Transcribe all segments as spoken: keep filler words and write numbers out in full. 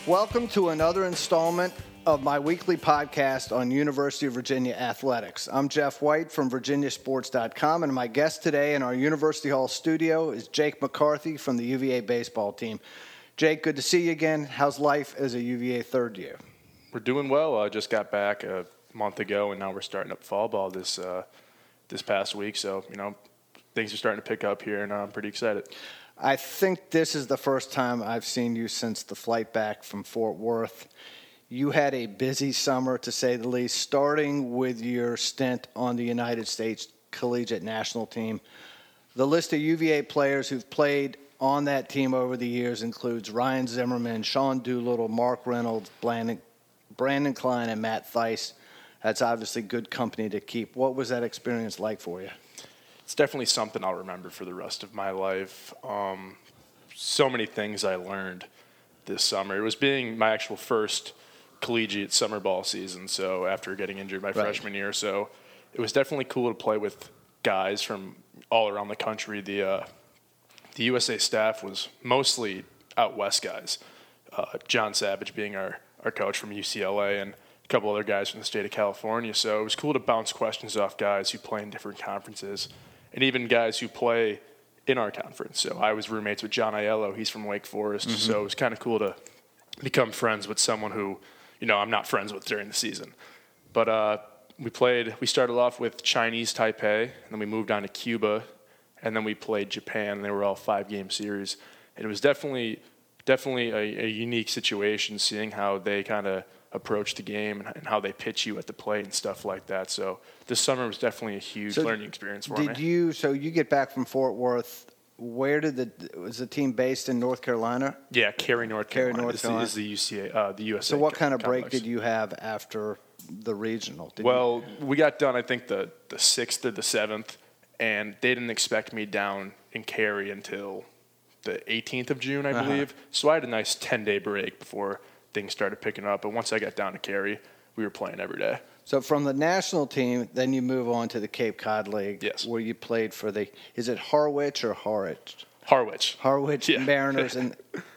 Welcome to another installment of my weekly podcast on University of Virginia athletics. I'm Jeff White from Virginia Sports dot com, and my guest today in our University Hall studio is Jake McCarthy from the U V A baseball team. Jake, good to see you again. How's life as a U V A third year? We're doing well. I just got back a month ago, and now we're starting up fall ball this uh, this past week. So, you know, things are starting to pick up here, and I'm pretty excited. I think this is the first time I've seen you since the flight back from Fort Worth. You had a busy summer, to say the least, starting with your stint on the United States Collegiate National Team. The list of U V A players who've played on that team over the years includes Ryan Zimmerman, Sean Doolittle, Mark Reynolds, Brandon, Brandon Klein, and Matt Theis. That's obviously good company to keep. What was that experience like for you? It's definitely something I'll remember for the rest of my life. Um, so many things I learned this summer. It was being my actual first collegiate summer ball season, so after getting injured my right. freshman year. So it was definitely cool to play with guys from all around the country. The uh, the U S A staff was mostly out west guys. Uh, John Savage being our, our coach from U C L A, and a couple other guys from the state of California. So it was cool to bounce questions off guys who play in different conferences, and even guys who play in our conference. So I was roommates with John Aiello. He's from Wake Forest. Mm-hmm. So it was kind of cool to become friends with someone who, you know, I'm not friends with during the season. But uh, we played, we started off with Chinese Taipei, and then we moved on to Cuba, and then we played Japan, and they were all five-game series. And it was definitely, definitely a, a unique situation, seeing how they kind of approach the game and, and how they pitch you at the plate and stuff like that. So this summer was definitely a huge so learning experience for did me. Did you? So you get back from Fort Worth. Where did the was the team based in North Carolina? Yeah, Cary, North Cary, Carolina. North is, Carolina. The, is the U C A, uh, the U S A. So what kind of complex. break did you have after the regional? Did well, you? we got done, I think, the, the sixth or the seventh, and they didn't expect me down in Cary until the eighteenth of June, I uh-huh. believe. So I had a nice ten-day break before things started picking up. But once I got down to Cary, we were playing every day. So from the national team, then you move on to the Cape Cod League, yes. where you played for the, is it Harwich or Harwich? Harwich. Harwich yeah. Mariners, and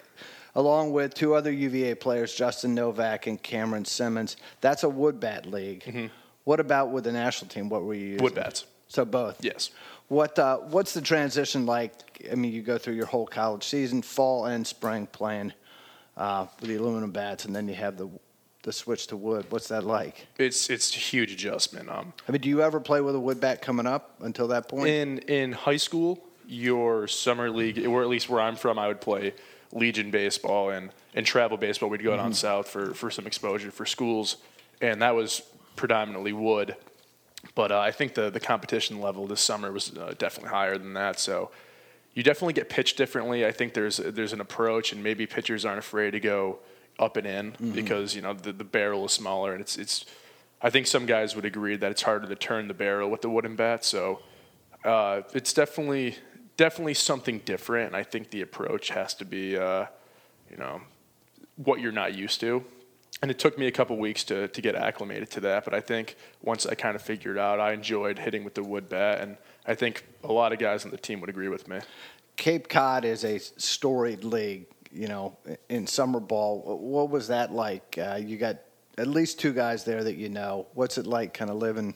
along with two other U V A players, Justin Novak and Cameron Simmons. That's a wood bat league. Mm-hmm. What about with the national team? What were you using? Wood bats. So both? Yes. What uh, What's the transition like? I mean, you go through your whole college season, fall and spring, playing uh, with the aluminum bats, and then you have the the switch to wood. What's that like? It's it's a huge adjustment. Um, I mean, do you ever play with a wood bat coming up until that point? In in high school, your summer league, or at least where I'm from, I would play Legion baseball and, and travel baseball. We'd go mm-hmm. down south for, for some exposure for schools, and that was predominantly wood. But uh, I think the, the competition level this summer was uh, definitely higher than that. So you definitely get pitched differently. I think there's there's an approach, and maybe pitchers aren't afraid to go up and in mm-hmm. because, you know, the, the barrel is smaller, and it's it's. I think some guys would agree that it's harder to turn the barrel with the wooden bat. So uh, it's definitely definitely something different. And I think the approach has to be, uh, you know, what you're not used to. And it took me a couple weeks to to get acclimated to that. But I think once I kind of figured out, I enjoyed hitting with the wood bat, and I think a lot of guys on the team would agree with me. Cape Cod is a storied league, you know, in summer ball. What was that like? Uh, you got at least two guys there that you know. What's it like kind of living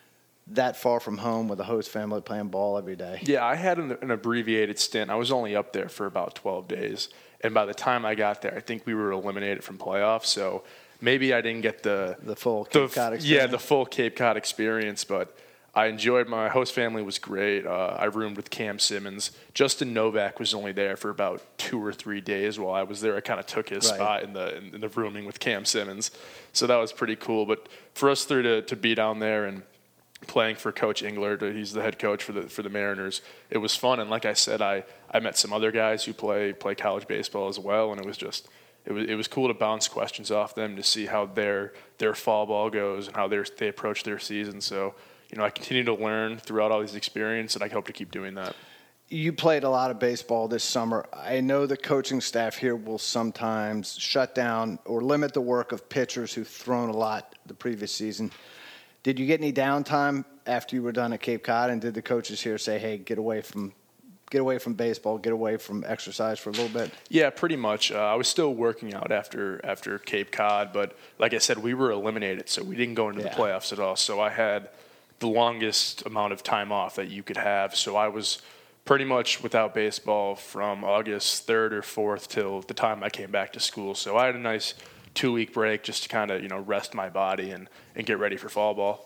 that far from home with a host family playing ball every day? Yeah, I had an, an abbreviated stint. I was only up there for about twelve days. And by the time I got there, I think we were eliminated from playoffs. So maybe I didn't get the the full Cape the, Cod experience. Yeah, the full Cape Cod experience. But I enjoyed my host family was great. Uh, I roomed with Cam Simmons. Justin Novak was only there for about two or three days while I was there. I kind of took his right. spot in the in, in the rooming with Cam Simmons. So that was pretty cool. But for us three to to be down there and playing for Coach Englert, he's the head coach for the for the Mariners, it was fun. And like I said, I, I met some other guys who play play college baseball as well, and it was just it was it was cool to bounce questions off them to see how their their fall ball goes and how they they approach their season. So, you know, I continue to learn throughout all these experiences, and I hope to keep doing that. You played a lot of baseball this summer. I know the coaching staff here will sometimes shut down or limit the work of pitchers who've thrown a lot the previous season. Did you get any downtime after you were done at Cape Cod, and did the coaches here say, hey, get away from get away from baseball, get away from exercise for a little bit? Yeah, pretty much. Uh, I was still working out after after Cape Cod, but like I said, we were eliminated, so we didn't go into Yeah. the playoffs at all. So I had the longest amount of time off that you could have. So I was pretty much without baseball from August third or fourth till the time I came back to school. So I had a nice two-week break just to kind of, you know, rest my body and, and get ready for fall ball.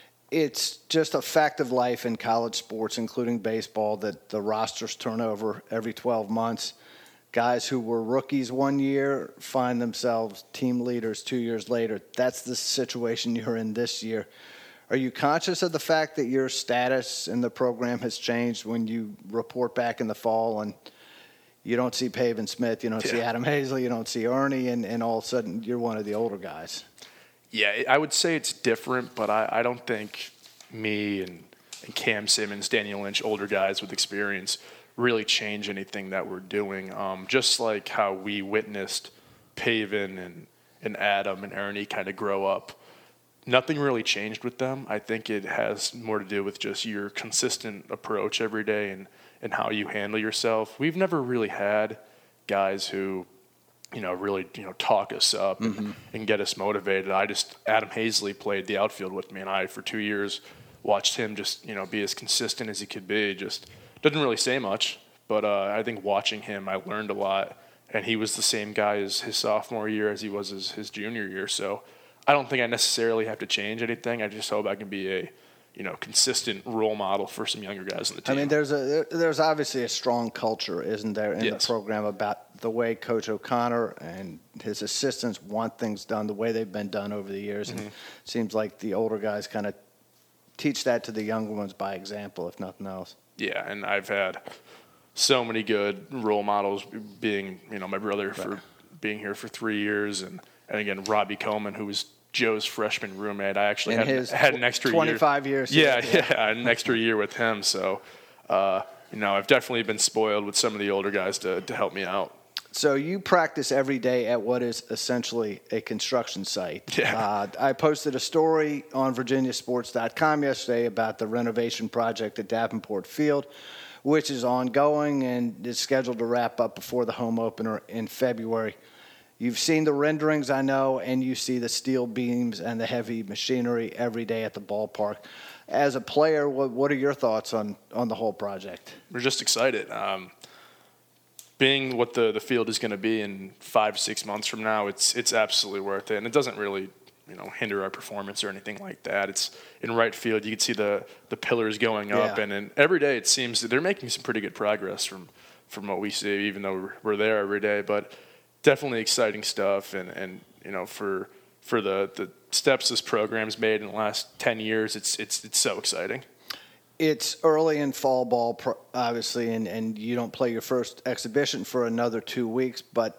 It's just a fact of life in college sports, including baseball, that the rosters turn over every twelve months. Guys who were rookies one year find themselves team leaders two years later. That's the situation you're in this year. Are you conscious of the fact that your status in the program has changed when you report back in the fall and you don't see Pavin Smith, you don't yeah. see Adam Hazley, you don't see Ernie, and, and all of a sudden you're one of the older guys? Yeah, I would say it's different, but I, I don't think me and, and Cam Simmons, Daniel Lynch, older guys with experience, really change anything that we're doing. Um, just like how we witnessed Pavin and, and Adam and Ernie kind of grow up, nothing really changed with them. I think it has more to do with just your consistent approach every day and, and how you handle yourself. We've never really had guys who – you know, really, you know, talk us up and, mm-hmm. and get us motivated. I just, Adam Hazley played the outfield with me, and I, for two years, watched him just, you know, be as consistent as he could be. Just doesn't really say much, but uh, I think watching him, I learned a lot. And he was the same guy as his sophomore year as he was his, his junior year. So I don't think I necessarily have to change anything. I just hope I can be a, you know, consistent role model for some younger guys on the team. I mean, there's a there's obviously a strong culture, isn't there, in yes. the program about the way Coach O'Connor and his assistants want things done the way they've been done over the years. Mm-hmm. And it seems like the older guys kind of teach that to the younger ones by example, if nothing else. Yeah, and I've had so many good role models, being, you know, my brother right. for being here for three years, and, and again, Robbie Coleman, who was Joe's freshman roommate. I actually had, his had an extra twenty-five year. years. Yeah, yeah, yeah, an extra year with him. So, uh, you know, I've definitely been spoiled with some of the older guys to, to help me out. So you practice every day at what is essentially a construction site. Yeah. Uh, I posted a story on Virginia Sports dot com yesterday about the renovation project at Davenport Field, which is ongoing and is scheduled to wrap up before the home opener in February. You've seen the renderings, I know, and you see the steel beams and the heavy machinery every day at the ballpark. As a player, what, what are your thoughts on, on the whole project? We're just excited. Um, being what the, the field is going to be in five, six months from now, it's it's absolutely worth it. And it doesn't really, you know, hinder our performance or anything like that. It's in right field. You can see the, the pillars going up. Yeah. And, and every day it seems that they're making some pretty good progress from, from what we see, even though we're, we're there every day. But definitely exciting stuff, and, and you know, for for the, the steps this program's made in the last ten years, it's it's it's so exciting. It's early in fall ball, obviously, and, and you don't play your first exhibition for another two weeks. But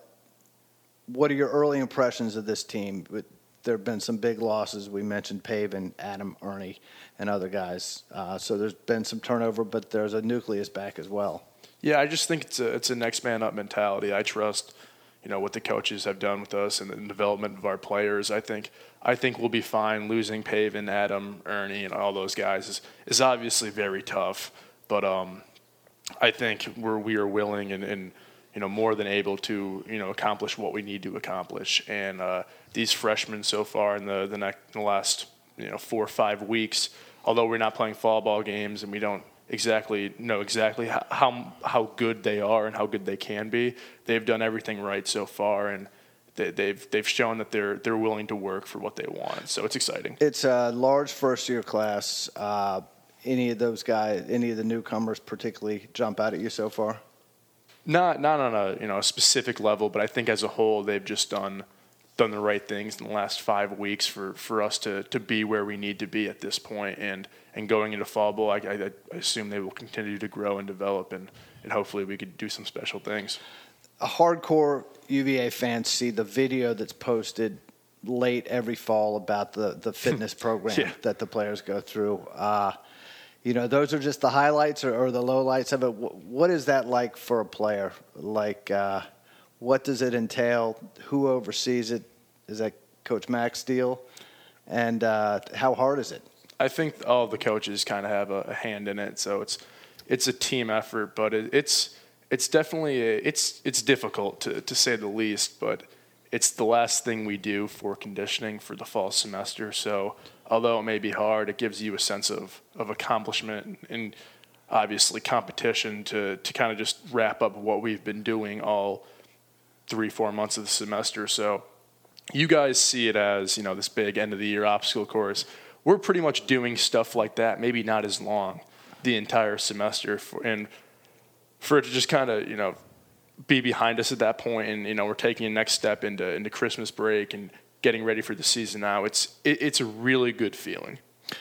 what are your early impressions of this team? There have been some big losses. We mentioned Pavin, Adam, Ernie, and other guys. Uh, so there's been some turnover, but there's a nucleus back as well. Yeah, I just think it's a it's a next man up mentality. I trust, you know, what the coaches have done with us and the development of our players. I think I think we'll be fine. Losing Pavin, Adam, Ernie, and all those guys is, is obviously very tough. But um, I think we're we are willing and, and you know more than able to you know accomplish what we need to accomplish. And uh, these freshmen so far in the the, next, the last you know four or five weeks, although we're not playing fall ball games and we don't exactly know exactly how, how how good they are and how good they can be. They've done everything right so far, and they, they've they've shown that they're they're willing to work for what they want. So it's exciting. It's a large first year class. Uh, any of those guys, any of the newcomers, particularly jump out at you so far? Not not on a you know a specific level, but I think as a whole they've just done done the right things in the last five weeks for, for us to, to be where we need to be at this point. And, and going into fall ball, I, I, I assume they will continue to grow and develop, and, and hopefully we could do some special things. A hardcore U V A fans see the video that's posted late every fall about the, the fitness program yeah. that the players go through. Uh, you know, those are just the highlights or, or the lowlights of it. What is that like for a player? Like, uh, what does it entail? Who oversees it? Is that Coach Max Steele? And uh, how hard is it? I think all the coaches kind of have a, a hand in it. So it's it's a team effort, but it, it's it's definitely a, it's it's difficult to to say the least. But it's the last thing we do for conditioning for the fall semester. So although it may be hard, it gives you a sense of of accomplishment and obviously competition to to kind of just wrap up what we've been doing all three four months of the semester. So you guys see it as, you know, this big end of the year obstacle course. We're pretty much doing stuff like that, maybe not as long, the entire semester, for, and for it to just kind of, you know, be behind us at that point, and you know, we're taking a next step into into Christmas break and getting ready for the season now. It's it, it's a really good feeling.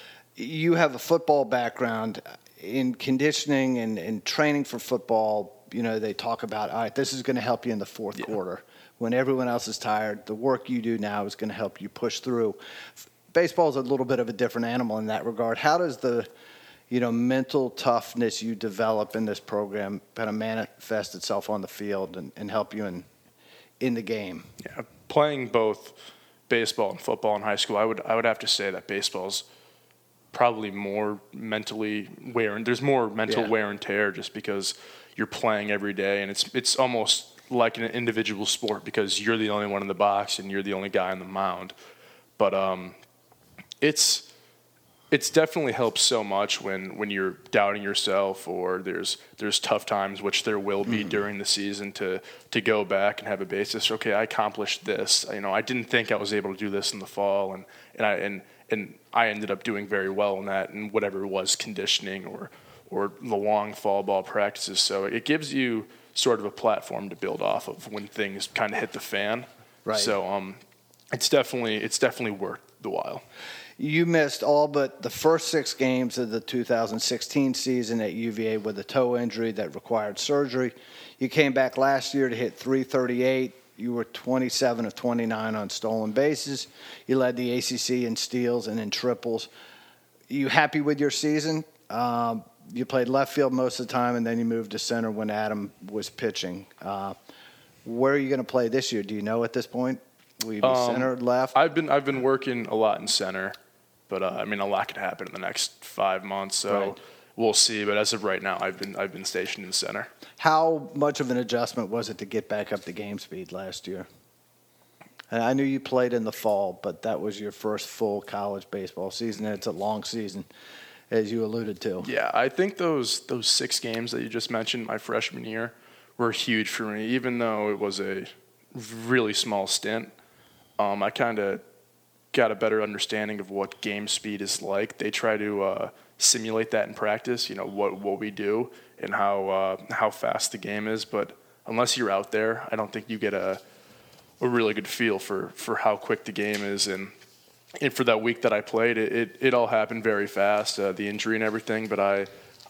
You have a football background in conditioning and, and training for football. You know, they talk about, all right, this is going to help you in the fourth yeah. quarter when everyone else is tired. The work you do now is going to help you push through. Baseball is a little bit of a different animal in that regard. How does the, you know, mental toughness you develop in this program kind of manifest itself on the field and, and help you in in the game? Yeah, playing both baseball and football in high school, I would I would have to say that baseball's probably more mentally wear and there's more mental yeah. wear and tear just because you're playing every day, and it's it's almost like an individual sport because you're the only one in the box and you're the only guy on the mound. But um. It's it's definitely helps so much when, when you're doubting yourself or there's there's tough times, which there will be mm. during the season, to to go back and have a basis. Okay, I accomplished this. You know, I didn't think I was able to do this in the fall, and, and I and and I ended up doing very well in that, and whatever it was, conditioning or or the long fall ball practices. So it gives you sort of a platform to build off of when things kind of hit the fan. Right. So um, it's definitely it's definitely worth the while. You missed all but the first six games of the two thousand sixteen season at U V A with a toe injury that required surgery. You came back last year to hit three thirty-eight. You were twenty-seven of twenty-nine on stolen bases. You led the A C C in steals and in triples. You happy with your season? Um, you played left field most of the time, and then you moved to center when Adam was pitching. Uh, where are you going to play this year? Do you know at this point? Will you be um, center, left? I've been I've been working a lot in center. But uh, I mean, a lot could happen in the next five months, so right. we'll see. But as of right now, I've been I've been stationed in center. How much of an adjustment was it to get back up to game speed last year? And I knew you played in the fall, but that was your first full college baseball season, and it's a long season, as you alluded to. Yeah, I think those those six games that you just mentioned my freshman year were huge for me, even though it was a really small stint. Um, I kind of got a better understanding of what game speed is like. They try to uh, simulate that in practice, you know, what what we do and how uh, how fast the game is. But unless you're out there, I don't think you get a a really good feel for, for how quick the game is. And, and for that week that I played, it it, it all happened very fast, uh, the injury and everything. But I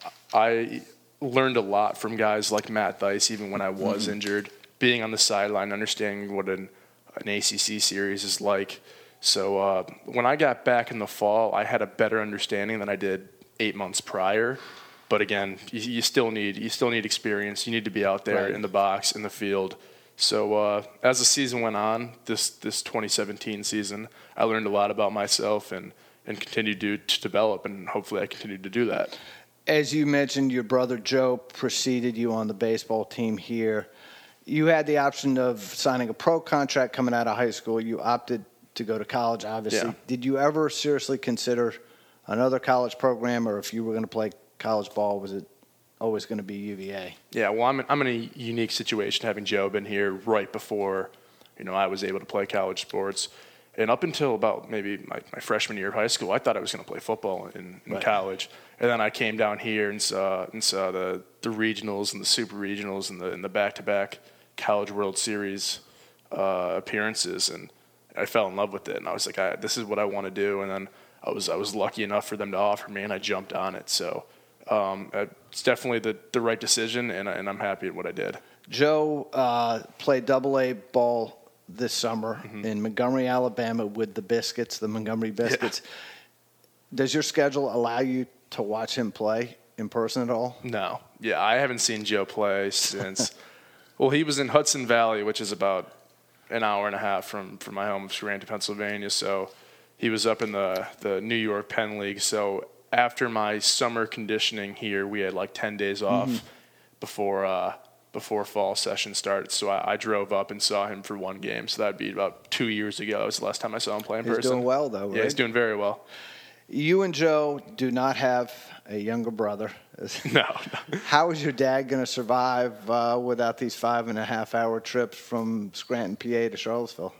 I learned a lot from guys like Matt Theis, even when I was mm-hmm. injured, being on the sideline, understanding what an an A C C series is like. So uh, when I got back in the fall, I had a better understanding than I did eight months prior. But again, you, you still need you still need experience. You need to be out there right. in the box, in the field. So uh, as the season went on, this this twenty seventeen season, I learned a lot about myself and, and continued to, to develop, and hopefully I continued to do that. As you mentioned, your brother Joe preceded you on the baseball team here. You had the option of signing a pro contract coming out of high school. You opted to go to college, obviously. Yeah. Did you ever seriously consider another college program, or if you were going to play college ball, was it always going to be U V A? Yeah, well, I'm in, I'm in a unique situation having Joe been here right before, you know, I was able to play college sports. And up until about maybe my, my freshman year of high school, I thought I was going to play football in, in right. college. And then I came down here and saw and saw the, the regionals and the super regionals and the and the back-to-back College World Series uh, appearances, and I fell in love with it. And I was like, I, this is what I want to do. And then I was I was lucky enough for them to offer me, and I jumped on it. So um, it's definitely the, the right decision, and, and I'm happy at what I did. Joe uh, played double A ball this summer mm-hmm. in Montgomery, Alabama with the Biscuits, the Montgomery Biscuits. Yeah. Does your schedule allow you to watch him play in person at all? No. Yeah, I haven't seen Joe play since – well, he was in Hudson Valley, which is about an hour and a half from, from my home of Scranton, Pennsylvania. So he was up in the, the New York Penn League. So after my summer conditioning here, we had like ten days off mm-hmm. before uh, before fall session started. So I, I drove up and saw him for one game. So that'd be about two years ago. That was the last time I saw him play in he's person. He's doing well, though, right? Yeah, he's doing very well. You and Joe do not have a younger brother. No. How is your dad going to survive uh, without these five and a half hour trips from Scranton, P A to Charlottesville?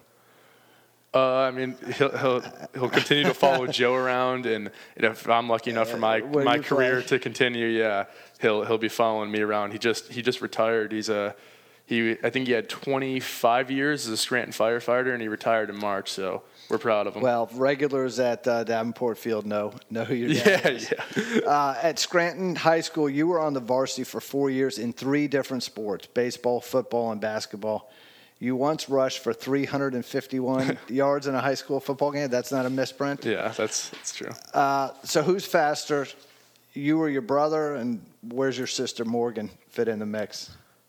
Uh, I mean, he'll he'll he'll continue to follow Joe around, and, and if I'm lucky enough for my Where my you career play? to continue, yeah, he'll he'll be following me around. He just he just retired. He's a he. I think he had twenty-five years as a Scranton firefighter, and he retired in March. So we're proud of him. Well, regulars at uh, Davenport Field know know who your yeah, dad is. yeah. Uh, at Scranton High School, you were on the varsity for four years in three different sports: baseball, football, and basketball. You once rushed for three hundred fifty-one yards in a high school football game. That's not a misprint. Yeah, that's that's true. Uh, so who's faster, you or your brother, and where's your sister Morgan fit in the mix?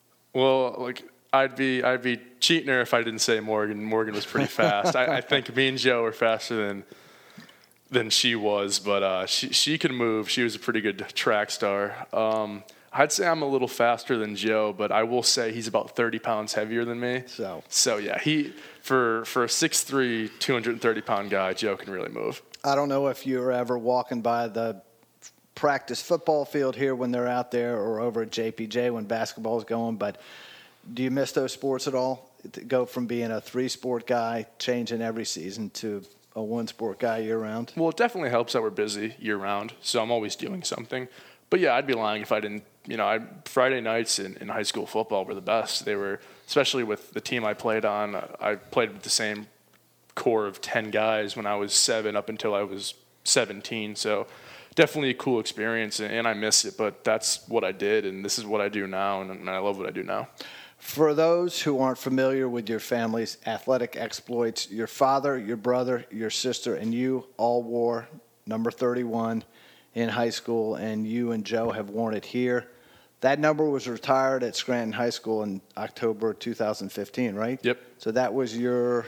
Well, like I'd be I'd be cheating her if I didn't say Morgan. Morgan was pretty fast. I, I think me and Joe were faster than than she was, but uh, she she could move. She was a pretty good track star. Um, I'd say I'm a little faster than Joe, but I will say he's about thirty pounds heavier than me. So, so yeah, he for for a six three, two hundred thirty pound guy, Joe can really move. I don't know if you were ever walking by the practice football field here when they're out there, or over at J P J when basketball is going, but do you miss those sports at all? To go from being a three-sport guy, changing every season, to a one-sport guy year-round? Well, it definitely helps that we're busy year-round, so I'm always doing something. But yeah, I'd be lying if I didn't. You know, I, Friday nights in, in high school football were the best. They were, especially with the team I played on. I played with the same core of ten guys when I was seven up until I was seventeen. So definitely a cool experience, and, and I miss it. But that's what I did, and this is what I do now, and, and I love what I do now. For those who aren't familiar with your family's athletic exploits, your father, your brother, your sister, and you all wore number thirty-one in high school, and you and Joe have worn it here. That number was retired at Scranton High School in October two thousand fifteen, right? Yep. So that was your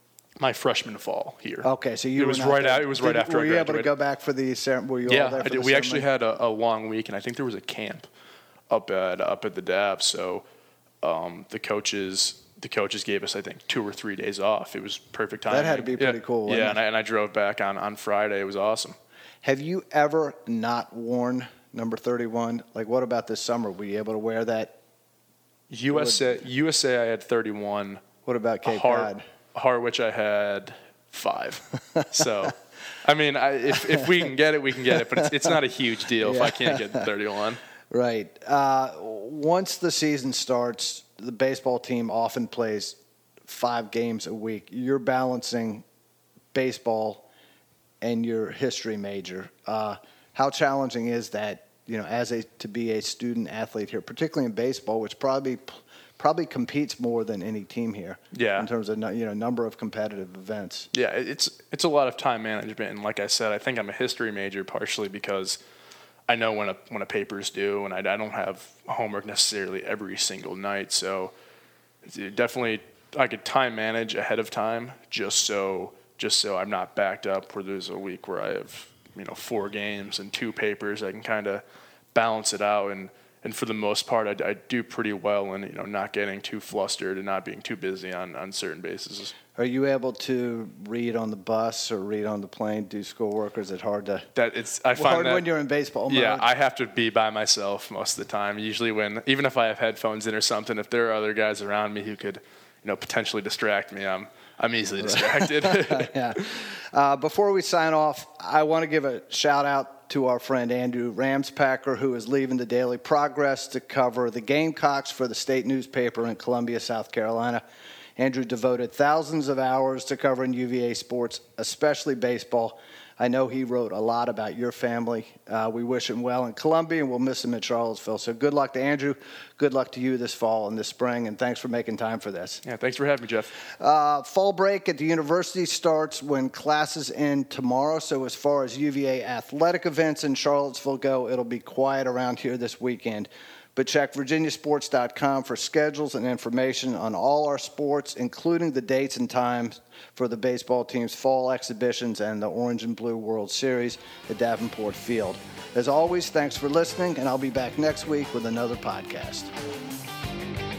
my freshman fall here. Okay, so you it were was not right there. out. It was right Did, after were I you graduated. able to go back for the ceremony? Were you yeah, all there for I did. the We actually ceremony? had a, a long week, and I think there was a camp up at up at the D A V. So um, the coaches the coaches gave us, I think, two or three days off. It was perfect timing. That had to be pretty yeah. cool. Wasn't Yeah, it? and I, and I drove back on, on Friday. It was awesome. Have you ever not worn number thirty-one? Like, what about this summer? Were you able to wear that? U S A, U S A, I had thirty-one. What about Cape Har- Cod? Harwich, I had five. So, I mean, I, if if we can get it, we can get it. But it's, it's not a huge deal Yeah. if I can't get thirty-one. Right. Uh, once the season starts, the baseball team often plays five games a week. You're balancing baseball and your history major. Uh, how challenging is that, you know, as a to be a student athlete here, particularly in baseball, which probably probably competes more than any team here. Yeah. In terms of, you know, number of competitive events. Yeah, it's it's a lot of time management, and like I said, I think I'm a history major partially because I know when a when a paper's due, and I, I don't have homework necessarily every single night. So it definitely, I could time manage ahead of time just so just so I'm not backed up where there's a week where I have, you know, four games and two papers. I can kind of balance it out, and, and for the most part, I, I do pretty well in, you know, not getting too flustered and not being too busy on, on certain bases. Are you able to read on the bus or read on the plane, do schoolwork, or is it hard to? That it's I Well, find hard that when you're in baseball mode. yeah, I have to be by myself most of the time. Usually, when even if I have headphones in or something, if there are other guys around me who could, you know, potentially distract me, I'm I'm easily distracted. Yeah. Uh, before we sign off, I want to give a shout out to our friend Andrew Ramspacker, who is leaving the Daily Progress to cover the Gamecocks for the state newspaper in Columbia, South Carolina. Andrew devoted thousands of hours to covering U V A sports, especially baseball. I know he wrote a lot about your family. Uh, we wish him well in Columbia, and we'll miss him in Charlottesville. So good luck to Andrew. Good luck to you this fall and this spring, and thanks for making time for this. Yeah, thanks for having me, Jeff. Uh, fall break at the university starts when classes end tomorrow. So as far as U V A athletic events in Charlottesville go, it'll be quiet around here this weekend. But check virginia sports dot com for schedules and information on all our sports, including the dates and times for the baseball team's fall exhibitions and the Orange and Blue World Series at Davenport Field. As always, thanks for listening, and I'll be back next week with another podcast.